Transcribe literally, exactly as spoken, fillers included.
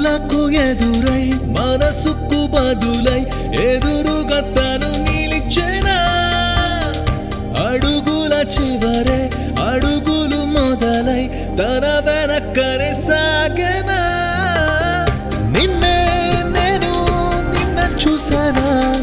కలలకు ఎదురై మనసుకు బదులై ఎదురుగా తను నిలిచెనా అడుగుల చివరే అడుగులు మొదలై తన వెనక్కనే సాగెనా నిన్నే నేను నిన్న చూసానా